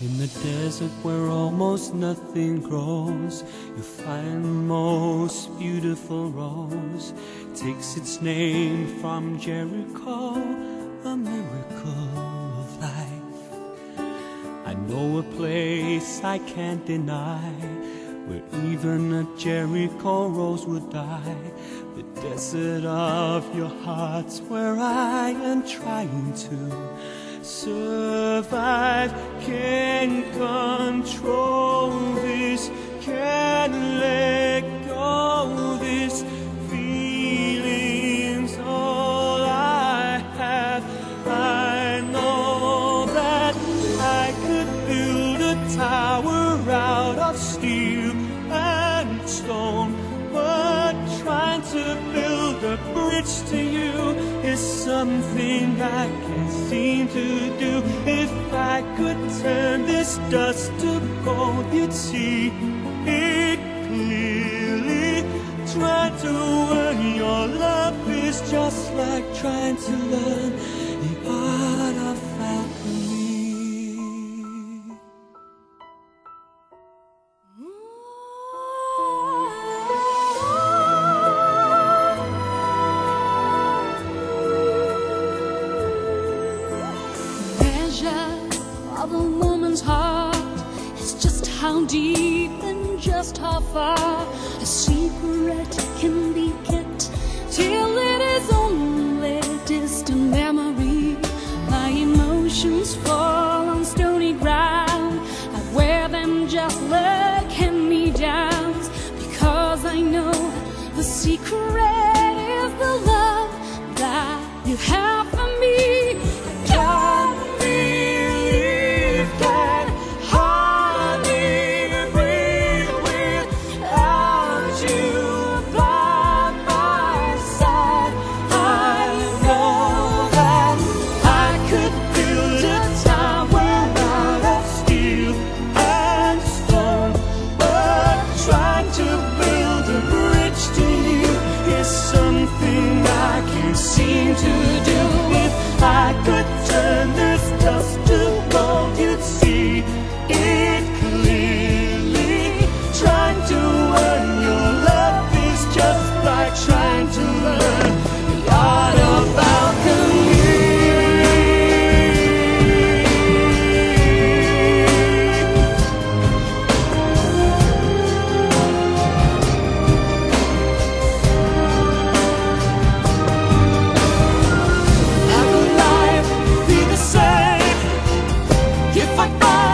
In the desert where almost nothing grows, you'll find the most beautiful rose. Takes its name from Jericho, a miracle of life. I know a place I can't deny, where even a Jericho rose would die. The desert of your heart's where I am trying to survive. Can't control this, can't let go this. Feeling's all I have. I know that I could build a tower out of steel and stone, but trying to build a bridge to you is something I can't seem to do. If I could turn this dust to gold, you'd see it clearly. Trying to earn your love is just like trying to learn the art of alchemy. Of a woman's heart is just how deep and just how far a secret can be kept till it is only distant memory. My emotions fall on stony ground. I wear them just like hand-me-downs, because I know the secret is the love that you have for me. God, seem to do. If I could turn this dust to gold, you'd see it clearly. Trying to earn your love is just like trying to learn the art of alchemy. If I